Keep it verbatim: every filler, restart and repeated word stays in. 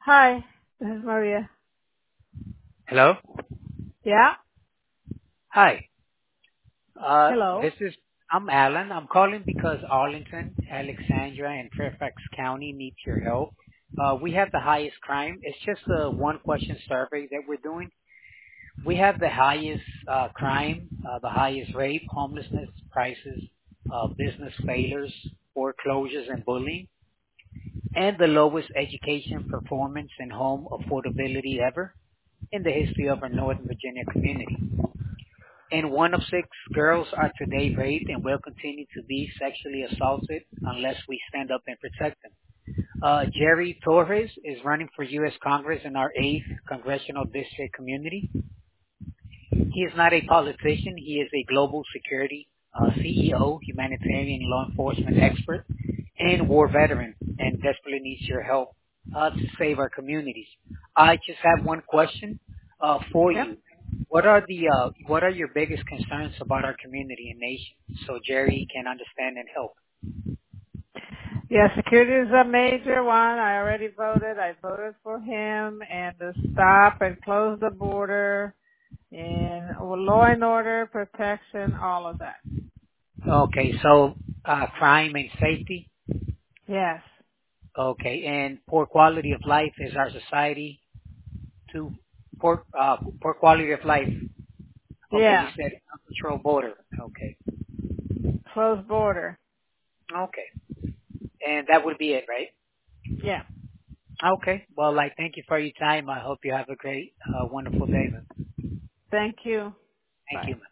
Hi, this is Maria. Hello? Yeah? Hi. Uh, Hello? this is, I'm Alan. I'm calling because Arlington, Alexandria, and Fairfax County needs your help. Uh, we have the highest crime. It's just a one question survey that we're doing. We have the highest uh, crime, uh, the highest rape, homelessness, prices, uh, business failures, foreclosures, and bullying, and the lowest education performance and home affordability ever in the history of our Northern Virginia community. And one of six girls are today raped and will continue to be sexually assaulted unless we stand up and protect them. Uh, Jerry Torres is running for U S Congress in our eighth Congressional District community. He is not a politician. He is a global security uh, C E O, humanitarian law enforcement expert, and war veteran, and desperately needs your help uh, to save our communities. I just have one question uh, for Yep. you. What are the uh, what are your biggest concerns about our community and nation, so Jerry can understand and help? Yeah, security is a major one. I already voted. I voted for him and to stop and close the border and law and order, protection, all of that. Okay, so uh, crime and safety. Yes. Okay, and poor quality of life is our society to poor uh, poor quality of life. Okay, you Yeah. said uncontrolled border. Okay. Closed border. Okay. And that would be it, right? Yeah. Okay. Well, I thank you for your time. I hope you have a great, uh, wonderful day. Thank you. Thank Bye. you.